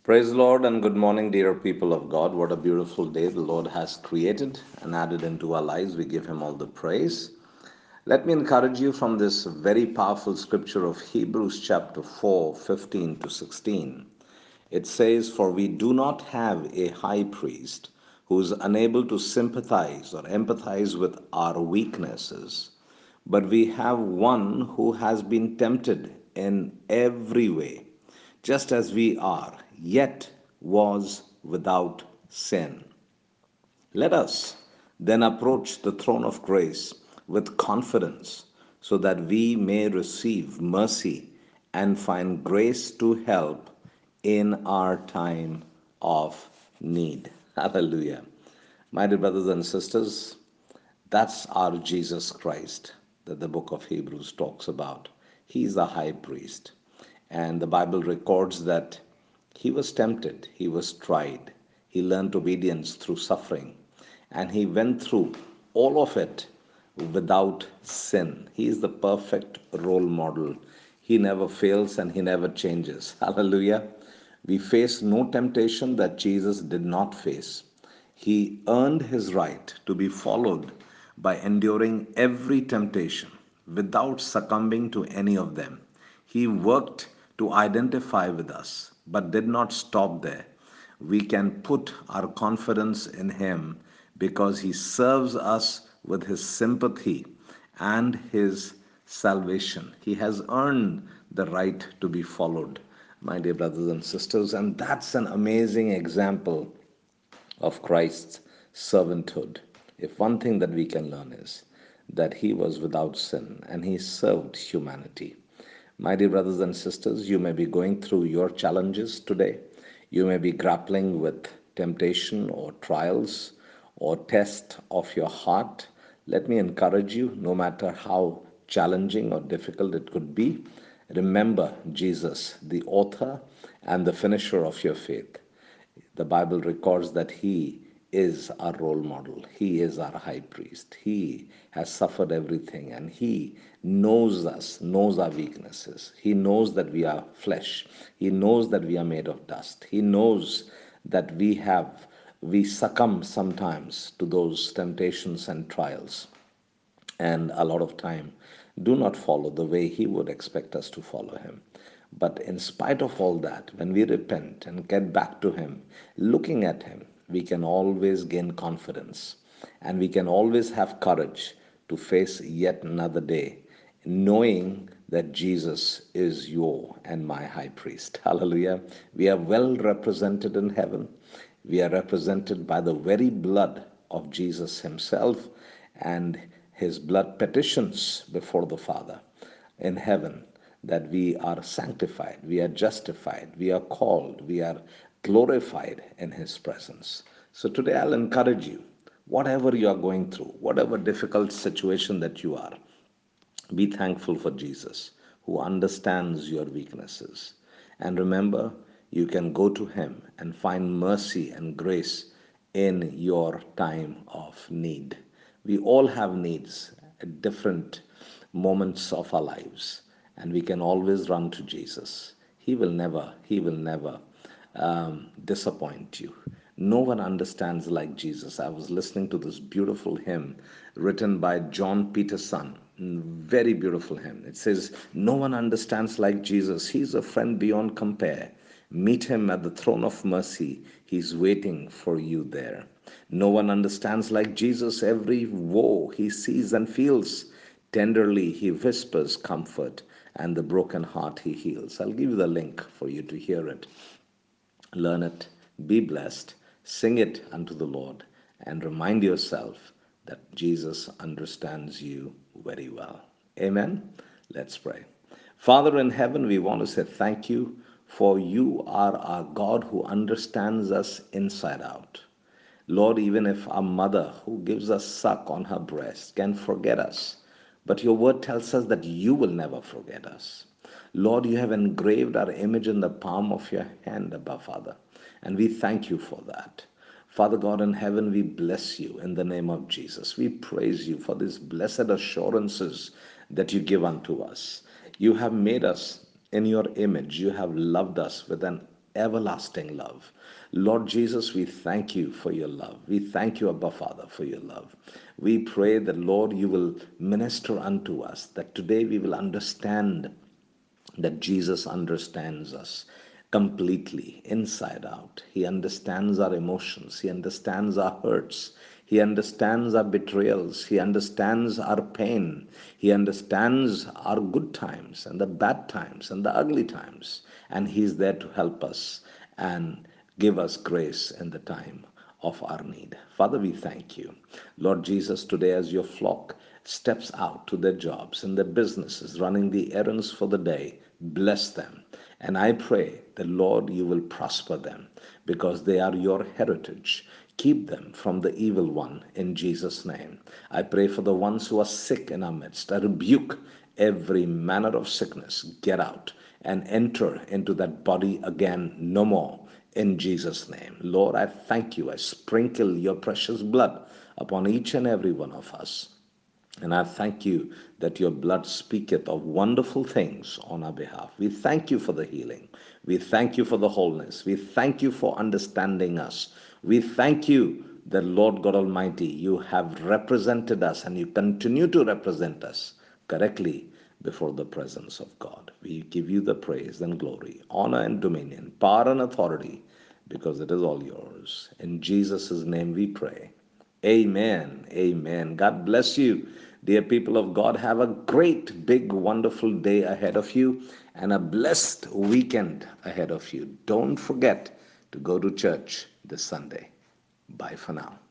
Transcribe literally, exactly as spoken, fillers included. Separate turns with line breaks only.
Praise the Lord and good morning, dear people of God. What a beautiful day the Lord has created and added into our lives. We give Him all the praise. Let me encourage you from this very powerful scripture of Hebrews chapter four, fifteen to sixteen. It says, "For we do not have a high priest who is unable to sympathize or empathize with our weaknesses, but we have one who has been tempted in every way, just as we are, yet was without sin. Let us then approach the throne of grace with confidence so that we may receive mercy and find grace to help in our time of need." Hallelujah. My dear brothers and sisters, that's our Jesus Christ that the book of Hebrews talks about. He is the high priest. And the Bible records that he was tempted, he was tried, he learned obedience through suffering, and he went through all of it without sin. He is the perfect role model. He never fails and he never changes. Hallelujah. We face no temptation that Jesus did not face. He earned his right to be followed by enduring every temptation without succumbing to any of them. He worked to identify with us, but did not stop there. We can put our confidence in him because he serves us with his sympathy and his salvation. He has earned the right to be followed, my dear brothers and sisters, and that's an amazing example of Christ's servanthood. If one thing that we can learn is that he was without sin and he served humanity. My dear brothers and sisters, you may be going through your challenges today. You may be grappling with temptation or trials or test of your heart. Let me encourage you, no matter how challenging or difficult it could be, remember Jesus, the author and the finisher of your faith. The Bible records that He is our role model. He is our high priest. He has suffered everything and He knows us, knows our weaknesses. He knows that we are flesh. He knows that we are made of dust. He knows that we have, we succumb sometimes to those temptations and trials, and a lot of time do not follow the way he would expect us to follow him. But in spite of all that, when we repent and get back to him, looking at him, we can always gain confidence and we can always have courage to face yet another day, knowing that Jesus is your and my high priest. Hallelujah. We are well represented in heaven. We are represented by the very blood of Jesus himself and his blood petitions before the Father in heaven, that we are sanctified, we are justified, we are called, we are glorified in his presence. So today I'll encourage you, whatever you are going through, whatever difficult situation that you are, be thankful for Jesus who understands your weaknesses. And remember, you can go to him and find mercy and grace in your time of need. We all have needs at different moments of our lives, and we can always run to Jesus. He will never, He will never um, disappoint you. No one understands like Jesus. I was listening to this beautiful hymn written by John Peterson. Mm, very beautiful hymn. It says, "No one understands like Jesus. He's a friend beyond compare. Meet him at the throne of mercy. He's waiting for you there. No one understands like Jesus every woe he sees and feels. Tenderly he whispers comfort, and the broken heart he heals." I'll give you the link for you to hear it. Learn it, be blessed, sing it unto the Lord, and remind yourself that Jesus understands you very well. Amen. Let's pray. Father in heaven, we want to say thank you, for you are our God who understands us inside out. Lord, even if our mother who gives us suck on her breast can forget us, but your word tells us that you will never forget us. Lord, you have engraved our image in the palm of your hand, Abba Father, and we thank you for that. Father God in heaven, we bless you in the name of Jesus. We praise you for these blessed assurances that you give unto us. You have made us in your image. You have loved us with an everlasting love. Lord Jesus, we thank you for your love. We thank you, Abba Father, for your love. We pray that, Lord, you will minister unto us, that today we will understand that Jesus understands us completely, inside out. He understands our emotions. He understands our hurts. He understands our betrayals. He understands our pain. He understands our good times and the bad times and the ugly times. And He's there to help us and give us grace in the time of our need. Father, we thank you. Lord Jesus, today as your flock steps out to their jobs and their businesses, running the errands for the day, bless them. And I pray that, Lord, you will prosper them because they are your heritage. Keep them from the evil one in Jesus' name. I pray for the ones who are sick in our midst. I rebuke every manner of sickness. Get out and enter into that body again no more in Jesus' name. Lord, I thank you. I sprinkle your precious blood upon each and every one of us. And I thank you that your blood speaketh of wonderful things on our behalf. We thank you for the healing. We thank you for the wholeness. We thank you for understanding us. We thank you that, Lord God Almighty, you have represented us and you continue to represent us correctly before the presence of God. We give you the praise and glory, honor and dominion, power and authority, because it is all yours. In Jesus' name we pray. Amen. Amen. God bless you. Dear people of God, have a great, big, wonderful day ahead of you and a blessed weekend ahead of you. Don't forget to go to church this Sunday. Bye for now.